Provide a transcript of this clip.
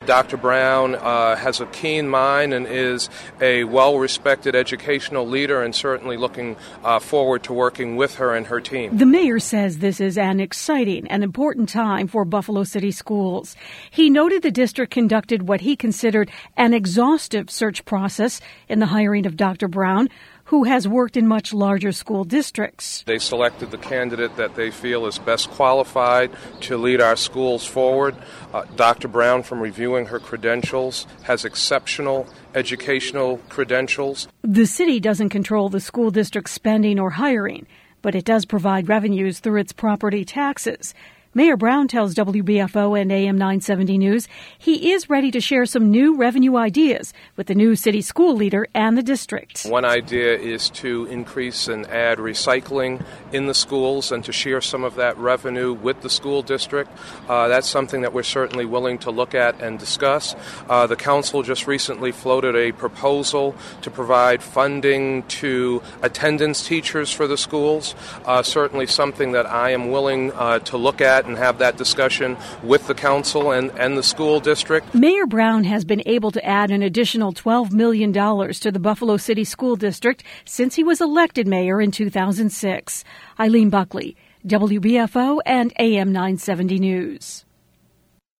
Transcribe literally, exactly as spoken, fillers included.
Doctor Brown uh, has a keen mind and is a well-respected educational leader, and certainly looking uh, forward to working with her and her team. The mayor says this is an exciting and important time for Buffalo City Schools. He noted the district conducted what he considered an exhaustive search process in the hiring of Doctor Brown, who has worked in much larger school districts. They selected the candidate that they feel is best qualified to lead our schools forward. Uh, Doctor Brown, from reviewing her credentials, has exceptional educational credentials. The city doesn't control the school district spending or hiring, but it does provide revenues through its property taxes. Mayor Brown tells W B F O and A M nine seventy News he is ready to share some new revenue ideas with the new city school leader and the district. One idea is to increase and add recycling in the schools and to share some of that revenue with the school district. Uh, that's something that we're certainly willing to look at and discuss. Uh, the council just recently floated a proposal to provide funding to attendance teachers for the schools. Uh, certainly something that I am willing uh, to look at and have that discussion with the council and, and the school district. Mayor Brown has been able to add an additional twelve million dollars to the Buffalo City School District since he was elected mayor in two thousand six. Eileen Buckley, W B F O and A M nine seventy News.